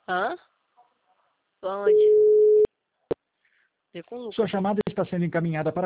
Hã? Onde? Sua chamada está sendo encaminhada para